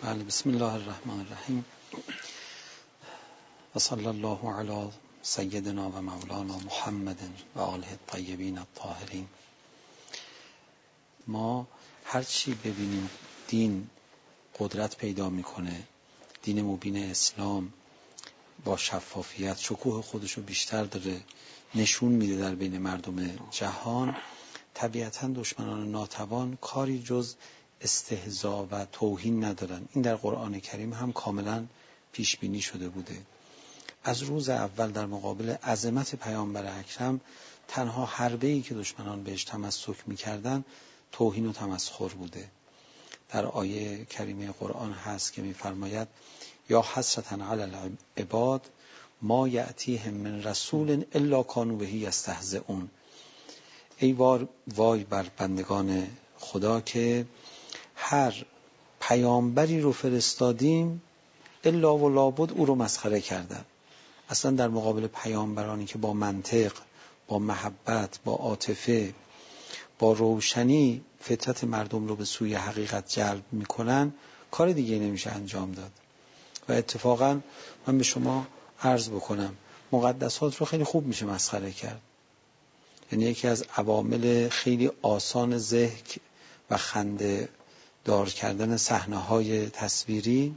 بله، بسم الله الرحمن الرحیم و صلی الله علی سیدنا و مولانا محمد و آله الطیبین الطاهرین. ما هر چی ببینیم دین قدرت پیدا میکنه، دین مبین اسلام با شفافیت شکوه خودشو بیشتر داره نشون میده در بین مردم جهان، طبیعتاً دشمنان ناتوان کاری جز استهزا و توهین ندارن. این در قرآن کریم هم کاملا پیش بینی شده بوده. از روز اول در مقابل عظمت پیامبر اکرم تنها حربه‌ای که دشمنان بهش تمسک می‌کردن توهین و تمسخر بوده. در آیه کریمه قرآن هست که می‌فرماید یا حسرة علی العباد ما یأتیهم من رسول الا کانوا به یستهزئون. ای وای بر بندگان خدا که هر پیامبری رو فرستادیم الا و لابد او رو مسخره کردن. اصلا در مقابل پیامبرانی که با منطق، با محبت، با عاطفه، با روشنی فطرت مردم رو به سوی حقیقت جلب میکنن کار دیگه نمیشه انجام داد. و اتفاقا من به شما عرض بکنم مقدسات رو خیلی خوب میشه مسخره کرد. یعنی یکی از عوامل خیلی آسان ضحک و خنده دار کردن صحنه‌های تصویری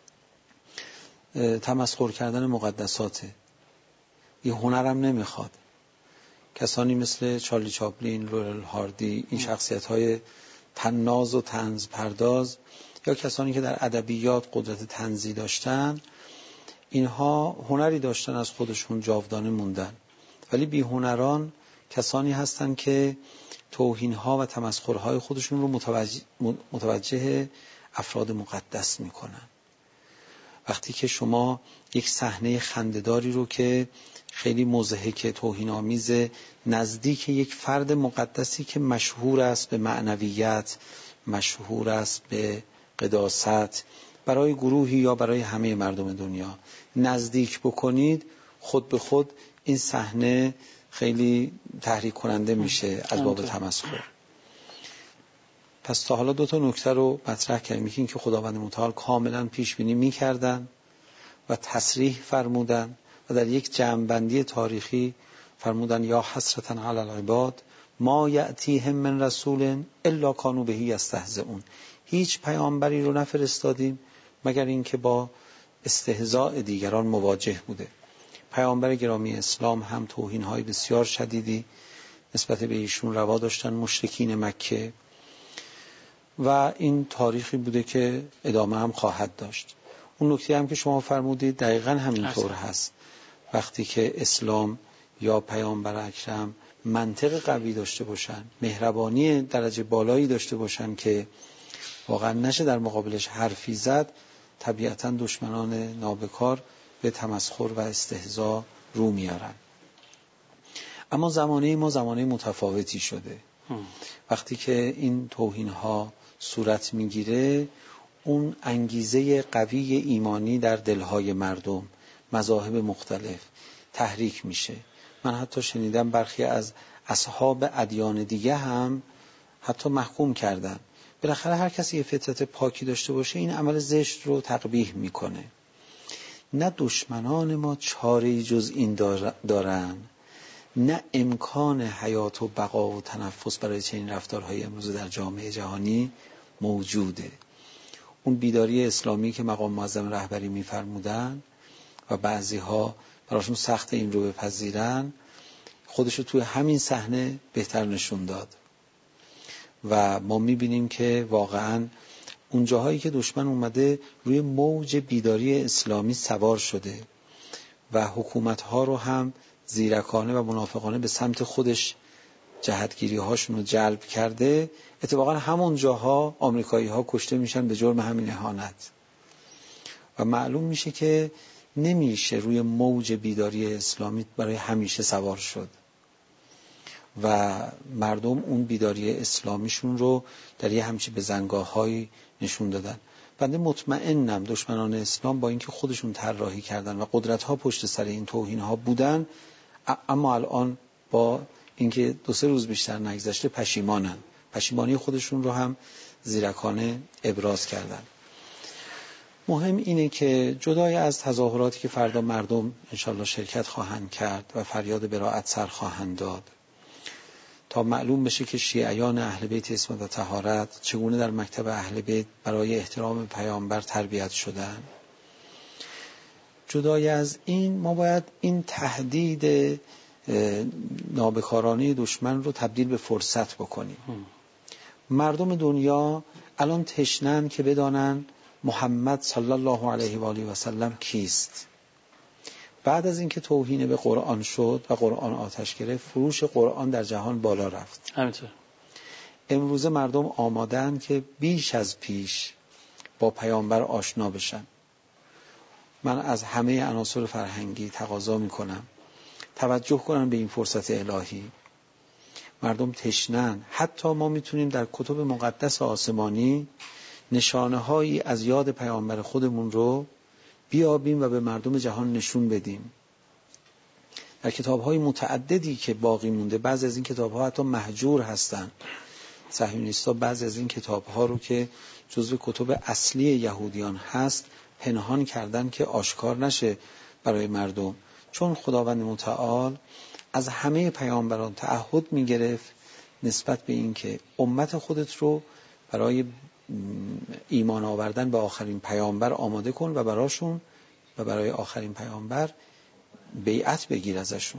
تمسخر کردن مقدساته. یه هنرم نمیخواد. کسانی مثل چارلی چاپلین، لورل هاردی، این شخصیت‌های طناز و طنز پرداز یا کسانی که در ادبیات قدرت طنزی داشتن، اینها هنری داشتن از خودشون جاودانه موندن. ولی بی هنران کسانی هستن که توهین‌ها و تمسخرهای خودشون رو متوجه افراد مقدس میکنن. وقتی که شما یک صحنه خنده‌داری رو که خیلی مضحک، توهین‌آمیز، نزدیک یک فرد مقدسی که مشهور است به معنویت، مشهور است به قداست، برای گروهی یا برای همه مردم دنیا نزدیک بکنید، خود به خود این صحنه خیلی تحریک کننده میشه از باب تمسخر. پس تا حالا دو تا نکته رو مطرح کردیم. یکی این که خداوند متعال کاملا پیش بینی میکردن و تصریح فرمودن و در یک جمع‌بندی تاریخی فرمودن یا حسرة علی العباد ما یأتیهم من رسول الا کانوا به یستهزئون. هیچ پیامبری رو نفرستادیم مگر اینکه با استهزاء دیگران مواجه بوده. پیامبر گرامی اسلام هم توهین‌های بسیار شدیدی نسبت به ایشون روا داشتن مشرکین مکه و این تاریخی بوده که ادامه هم خواهد داشت. اون نکته هم که شما فرمودید دقیقاً همینطور هست. وقتی که اسلام یا پیامبر اکرم منطق قوی داشته باشن، مهربانی درجه بالایی داشته باشن که واقعا نشه در مقابلش حرفی زد، طبیعتاً دشمنان نابکار به تمسخر و استهزاء رو میارن. اما زمانه ما زمانه متفاوتی شده. وقتی که این توهین‌ها صورت میگیره، اون انگیزه قوی ایمانی در دلهای مردم، مذاهب مختلف تحریک میشه. من حتی شنیدم برخی از اصحاب ادیان دیگه هم حتی محکوم کردن. بالاخره هر کسی یه فطرت پاکی داشته باشه این عمل زشت رو تقبیح میکنه. نه دشمنان ما چاره‌ای جز این دارن، نه امکان حیات و بقا و تنفس برای چنین رفتارهای امروز در جامعه جهانی موجوده. اون بیداری اسلامی که مقام معظم رهبری میفرمودن و بعضی ها براشون سخت این رو بپذیرن، خودشو توی همین صحنه بهتر نشون داد و ما میبینیم که واقعاً اون جاهایی که دشمن اومده روی موج بیداری اسلامی سوار شده و حکومت‌ها رو هم زیرکانه و منافقانه به سمت خودش جهتگیری هاشون رو جلب کرده، اتفاقا همون جاها آمریکایی ها کشته میشن به جرم همین اهانت. و معلوم میشه که نمیشه روی موج بیداری اسلامی برای همیشه سوار شد و مردم اون بیداری اسلامیشون رو در یه همچی بزنگاه‌هایی نشون دادن. بنده مطمئنم دشمنان اسلام با اینکه خودشون طراحی کردن و قدرت‌ها پشت سر این توهین‌ها بودن، اما الان با اینکه 2-3 روز بیشتر نگذشته پشیمانن. پشیمانی خودشون رو هم زیرکانه ابراز کردن. مهم اینه که جدای از تظاهراتی که فردا مردم انشالله شرکت خواهند کرد و فریاد براءت سر خواهند داد تا معلوم بشه که شیعیان اهل بیت عصمت و طهارت چگونه در مکتب اهل بیت برای احترام پیامبر تربیت شدن، جدای از این ما باید این تهدید نابکارانه دشمن رو تبدیل به فرصت بکنیم. مردم دنیا الان تشنن که بدانن محمد صلی الله علیه و آله و سلم کیست. بعد از اینکه توهین به قرآن شد و قرآن آتش گرفت، فروش قرآن در جهان بالا رفت. همینطور امروزه مردم آمادن که بیش از پیش با پیامبر آشنا بشن. من از همه عناصر فرهنگی تقاضا میکنم توجه کنن به این فرصت الهی. مردم تشنن. حتی ما میتونیم در کتب مقدس آسمانی نشانه هایی از یاد پیامبر خودمون رو بیابیم و به مردم جهان نشون بدیم. در کتاب های متعددی که باقی مونده، بعضی از این کتاب ها حتی مهجور هستن. صهیونیست‌ها بعضی از این کتاب ها رو که جزو کتب اصلی یهودیان هست پنهان کردن که آشکار نشه برای مردم، چون خداوند متعال از همه پیامبران تعهد میگرفت نسبت به این که امت خودت رو برای ایمان آوردن به آخرین پیامبر آماده کن و براشون و برای آخرین پیامبر بیعت بگیر ازشون.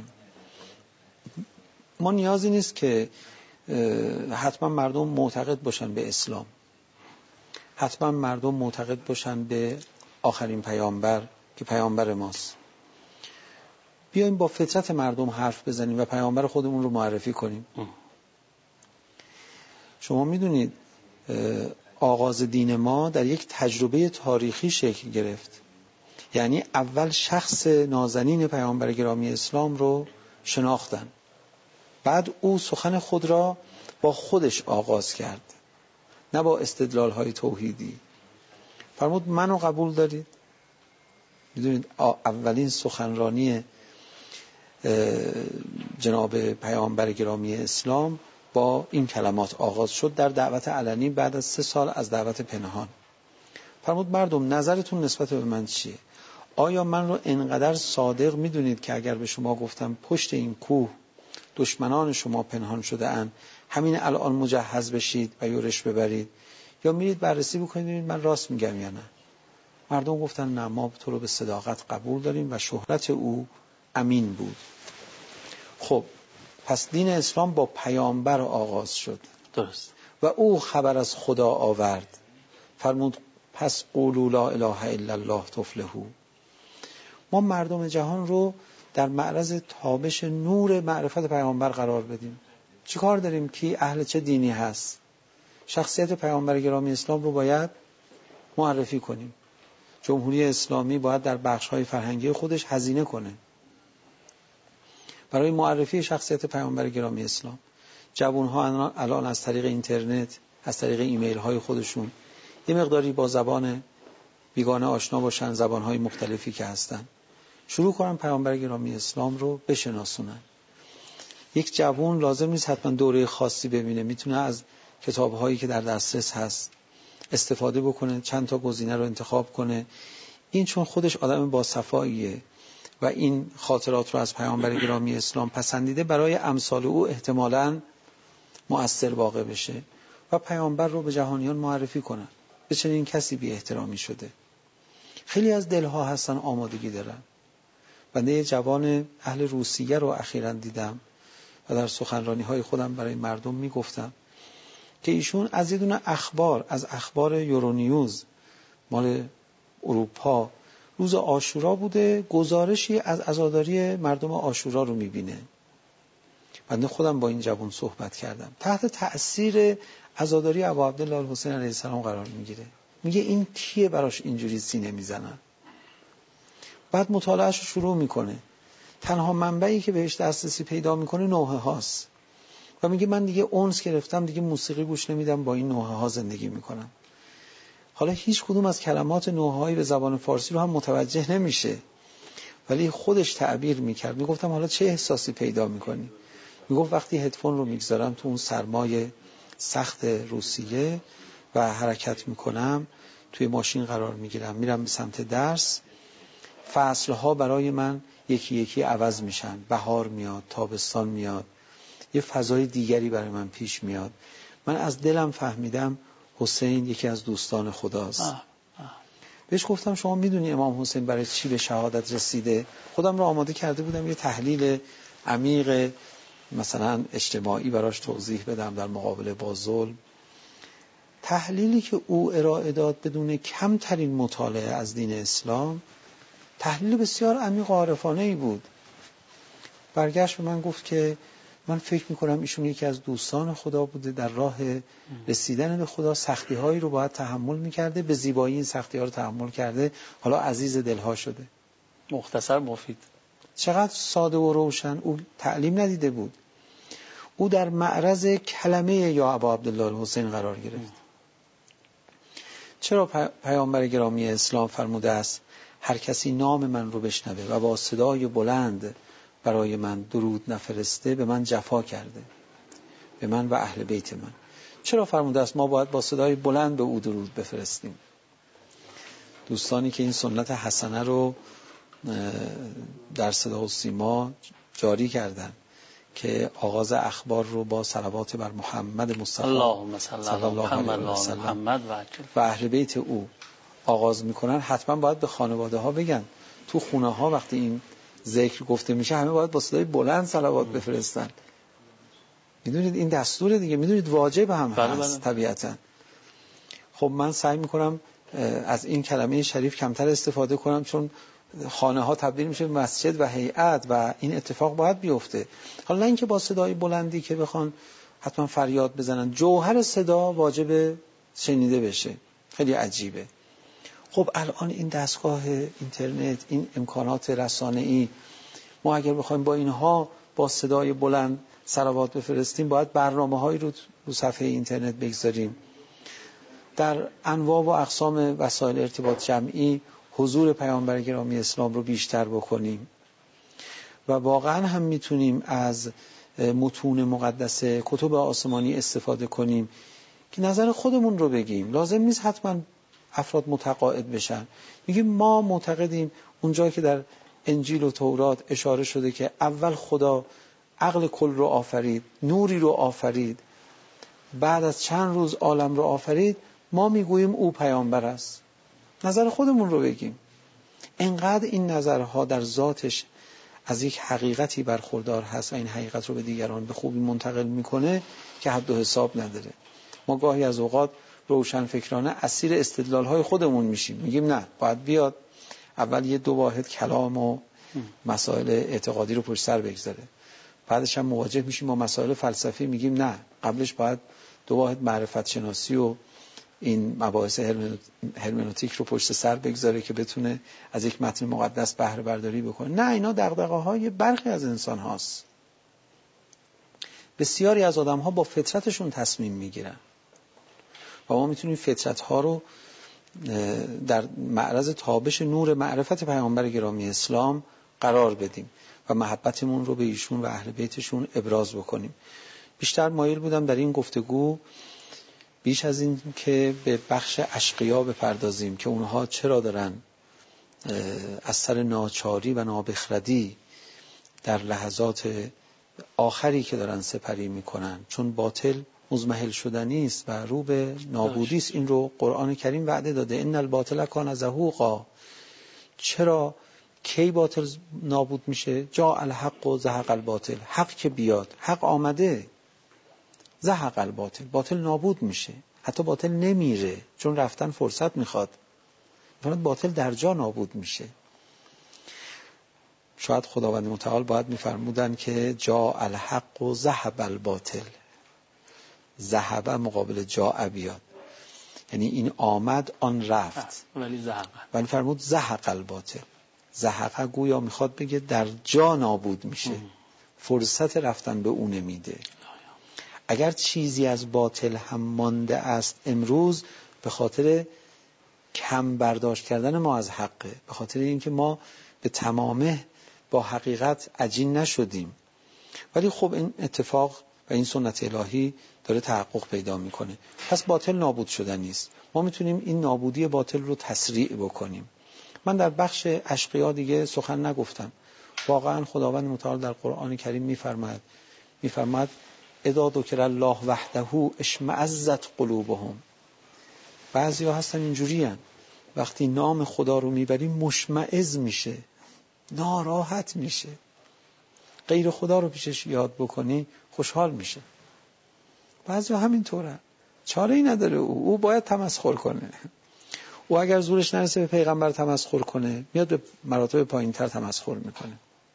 ما نیازی نیست که حتما مردم معتقد باشن به اسلام، حتما مردم معتقد باشن به آخرین پیامبر که پیامبر ماست. بیایم با فطرت مردم حرف بزنیم و پیامبر خودمون رو معرفی کنیم. شما میدونید آغاز دین ما در یک تجربه تاریخی شکل گرفت. یعنی اول شخص نازنین پیامبر گرامی اسلام رو شناختن، بعد او سخن خود را با خودش آغاز کرد، نه با استدلال‌های توحیدی. فرمود منو قبول دارید؟ میدونید اولین سخنرانی جناب پیامبر گرامی اسلام با این کلمات آغاز شد در دعوت علنی بعد از 3 سال از دعوت پنهان. فرمود مردم نظرتون نسبت به من چیه؟ آیا من رو انقدر صادق میدونید که اگر به شما گفتم پشت این کوه دشمنان شما پنهان شده اند، همین الان مجهز بشید و یورش ببرید، یا میرید بررسی بکنید من راست میگم یا نه؟ مردم گفتن نه، ما تو رو به صداقت قبول داریم و شهرت او امین بود. خب پس دین اسلام با پیامبر آغاز شد. درست. و او خبر از خدا آورد. فرمود پس قولوا لا اله الا الله تفلحوا. ما مردم جهان رو در معرض تابش نور معرفت پیامبر قرار بدیم. چی کار داریم که اهل چه دینی هست؟ شخصیت پیامبر گرامی اسلام رو باید معرفی کنیم. جمهوری اسلامی باید در بخش‌های فرهنگی خودش هزینه کنه برای معرفی شخصیت پیامبر گرامی اسلام. جوان‌ها الان از طریق اینترنت، از طریق ایمیل های خودشون یه مقداری با زبان بیگانه آشنا باشن، زبان‌های مختلفی که هستن، شروع کنن پیامبر گرامی اسلام رو بشناسونن. یک جوان لازم نیست حتما دوره خاصی ببینه، میتونه از کتاب‌هایی که در دسترس هست استفاده بکنه، چند تا گزینه رو انتخاب کنه. این چون خودش آدم با صفاییه و این خاطرات رو از پیامبر گرامی اسلام پسندیده، برای امثال او احتمالاً مؤثر واقع بشه و پیامبر رو به جهانیان معرفی کنن. به چنین کسی بی احترامی شده. خیلی از دلها هستن آمادگی دارن. بنده یه جوان اهل روسیه رو اخیراً دیدم و در سخنرانی‌های خودم برای مردم میگفتم که ایشون از یه دونه اخبار، از اخبار یورونیوز مال اروپا، روز عاشورا بوده، گزارشی از عزاداری مردم عاشورا رو میبینه. بنده خودم با این جوان صحبت کردم، تحت تأثیر عزاداری ابا عبدالله الحسین علیه السلام قرار میگیره. میگه این کیه براش اینجوری سینه میزنن؟ بعد مطالعهش رو شروع میکنه. تنها منبعی که بهش دسترسی پیدا میکنه نوحه هاست و میگه من دیگه اونس گرفتم، دیگه موسیقی گوش نمیدم، با این نوحه ها زندگی میکنم. حالا هیچ کدوم از کلمات نوحه‌ای به زبان فارسی رو هم متوجه نمیشه، ولی خودش تعبیر میکرد. میگفتم حالا چه احساسی پیدا میکنی؟ میگفت وقتی هدفون رو میگذارم تو اون سرمای سخت روسیه و حرکت میکنم، توی ماشین قرار میگیرم، میرم به سمت درس، فصلها برای من یکی یکی عوض میشن. بهار میاد، تابستان میاد، یه فضای دیگری برای من پیش میاد. من از دلم فهمیدم حسین یکی از دوستان خداست. بهش گفتم شما میدونی امام حسین برای چی به شهادت رسیده؟ خودم رو آماده کرده بودم یه تحلیل عمیق مثلا اجتماعی براش توضیح بدم در مقابله با ظلم. تحلیلی که او ارائه داد بدون کمترین مطالعه از دین اسلام تحلیل بسیار عمیق و عارفانه‌ای بود. برگشت به من گفت که من فکر میکنم ایشون یکی از دوستان خدا بوده، در راه رسیدن به خدا سختی‌هایی رو باید تحمل میکرده، به زیبایی این سختی‌ها رو تحمل کرده، حالا عزیز دلها شده. مختصر مفید. چقدر ساده و روشن. او تعلیم ندیده بود، او در معرض کلمه یا ابا عبدالله الحسین قرار گرفت. چرا پیامبر گرامی اسلام فرموده است هر کسی نام من رو بشنوه و با صدای بلند برای من درود نفرسته به من جفا کرده، به من و اهل بیت من. چرا فرموده است ما باید با صدای بلند به او درود بفرستیم؟ دوستانی که این سنت حسنه رو در صدا و سیما جاری کردن که آغاز اخبار رو با صلوات بر محمد مصطفی اللهم صل علی محمد و اهل بیت او آغاز میکنن، حتما باید به خانواده ها بگن تو خونه ها وقتی این ذکر گفته میشه همه باید با صدای بلند صلوات بفرستن. میدونید این دستور دیگه، میدونید واجب هم هست طبیعتا. خب من سعی میکنم از این کلمه شریف کمتر استفاده کنم، چون خانه ها تبدیل میشه به مسجد و هیئت و این اتفاق باید بیفته. حالا نه اینکه با صدای بلندی که بخوان حتما فریاد بزنن، جوهر صدا واجب شنیده بشه. خیلی عجیبه. خب الان این دستگاه اینترنت، این امکانات رسانه‌ای، ما اگر بخوایم با اینها با صدای بلند صلوات بفرستیم باید برنامه‌هایی رو صفحه اینترنت بگذاریم، در انواع و اقسام وسایل ارتباط جمعی حضور پیامبر گرامی اسلام رو بیشتر بکنیم و واقعا هم میتونیم از متون مقدسه، کتب آسمانی استفاده کنیم که نظر خودمون رو بگیم. لازم نیست حتما افراد متقاعد بشن. میگیم ما معتقدیم اونجا که در انجیل و تورات اشاره شده که اول خدا عقل کل رو آفرید، نوری رو آفرید، بعد از چند روز عالم رو آفرید، ما میگوییم او پیامبر است. نظر خودمون رو بگیم. انقدر این نظرها در ذاتش از یک حقیقتی برخوردار هست و این حقیقت رو به دیگران به خوبی منتقل میکنه که حد و حساب نداره. ما گاهی از اوقات روشن فکرانه اسیر استدلال‌های خودمون میشیم، میگیم نه باید بیاد اول یه 2 واحد کلام و مسائل اعتقادی رو پشت سر بگذاره، بعدش هم مواجه میشیم با مسائل فلسفی، میگیم نه قبلش باید 2 واحد معرفت شناسی و این مباحث هرمنوتیک رو پشت سر بگذاره که بتونه از یک متن مقدس بهره برداری بکنه. نه، اینا دغدغه‌های برخی از انسان هاست. بسیاری از آدم ها با فطرتشون تصمیم میگیرن و ما میتونیم فطرت ها رو در معرض تابش نور معرفت پیامبر گرامی اسلام قرار بدیم و محبتمون رو به ایشون و اهل بیتشون ابراز بکنیم. بیشتر مایل بودم در این گفتگو بیش از این که به بخش اشقیا بپردازیم که اونها چرا دارن از سر ناچاری و نابخردی در لحظات آخری که دارن سپری میکنن، چون باطل مزمحل شدنی است و رو به نابودی است. این رو قرآن کریم وعده داده، ان الباطل کان زهوقا. چرا کی باطل نابود میشه؟ جاء الحق و زهق الباطل. حق که بیاد، حق آمده، زهق الباطل، باطل نابود میشه. حتی باطل نمیره چون رفتن فرصت میخواد، فقط باطل در جا نابود میشه. شاید خداوند متعال باید میفرمودن که جاء الحق و ذهب الباطل. ذهب مقابل جاء بیاد، یعنی این آمد آن رفت، ولی فرمود زهق الباطل. زهق گویا میخواد بگه در جا نابود میشه، فرصت رفتن به اون نمیده. اگر چیزی از باطل هم مانده است امروز به خاطر کم برداشت کردن ما از حقه، به خاطر اینکه ما به تمامه با حقیقت عجین نشدیم. ولی خب این اتفاق و این سنت الهی داره تحقق پیدا میکنه. پس باطل نابود شدن نیست. ما میتونیم این نابودی باطل رو تسریع بکنیم. من در بخش اشقیا دیگه سخن نگفتم. واقعا خداوند متعال در قرآن کریم میفرماد اذا ذکر الله وحده اشمئزت قلوبهم. بعضیا هستن اینجوریان وقتی نام خدا رو میبری مشمئز میشه، ناراحت میشه. غیر خدا رو پیشش یاد بکنی خوشحال میشه. بعضیا همینطورن، چاره ای نداره. او باید تمسخر کنه. او اگر زورش نرسه به پیغمبر تمسخر کنه، میاد به مراتب پایینتر تمسخر میکنه.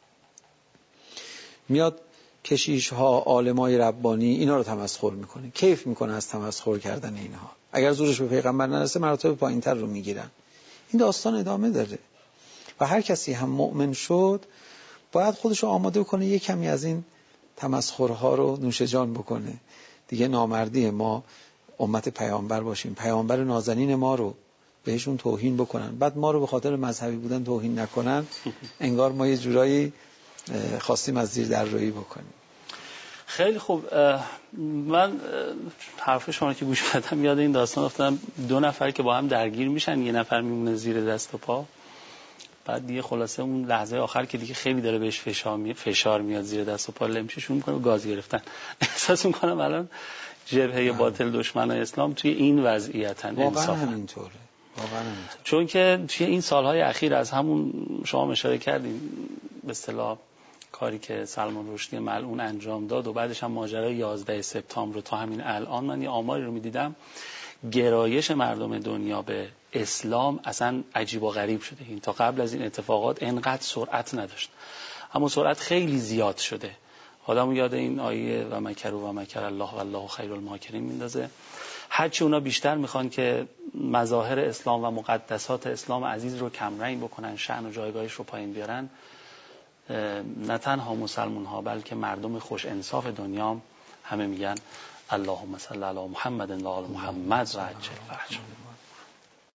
میاد کشیش ها، عالمای ربانی اینا رو تمسخر میکنه، کیف میکنه از تمسخر کردن اینها. اگر زورش به پیغمبر نرسه مراتب پایینتر رو میگیرن. این داستان ادامه داره و هر کسی هم مؤمن شد باید خودشو آماده کنه یک کمی از این تمسخرها رو نوش جان بکنه. دیگه نامردی ما امت پیامبر باشیم، پیامبر نازنین ما رو بهشون توهین بکنن، بعد ما رو به خاطر مذهبی بودن توهین نکنن، انگار ما یه جورایی خواستیم از زیر دررویی بکنیم. خیلی خوب. من حرف شما که گوش بدم یاد این داستان افتادم، دو نفر که با هم درگیر میشن، یه نفر میمونه زیر دست و پا، بعد دیگه خلاصه اون لحظه آخر که دیگه خیلی داره بهش فشار میاد زیر دست و پا لمشه شروع میکنه به گاز گرفتن. احساس میکنم الان جبهه باطل دشمنای اسلام توی این وضعیتن. واقعا همینطوره. چون که توی این سالهای اخیر از همون شما اشاره کردین به اصطلاح کاری که سلمان رشدی ملعون انجام داد و بعدش هم ماجرای 11 سپتامبر رو تا همین الان من یه آماری رو میدیدم، گرایش مردم دنیا به اسلام اصلا عجیب و غریب شده. این تا قبل از این اتفاقات انقدر سرعت نداشت، اما سرعت خیلی زیاد شده. آدمو یاد این آیه و مکر و مکر الله والله خیر الماکرین میندازه. هرچی اونا بیشتر میخوان که مظاهر اسلام و مقدسات اسلام عزیز رو کمرنگ بکنن، شأن و جایگاهش رو پایین بیارن، نه تنها مسلمون ها بلکه مردم خوش انصاف دنیا همه میگن اللهم صل علی محمد و آل محمد و عجل فرجهم.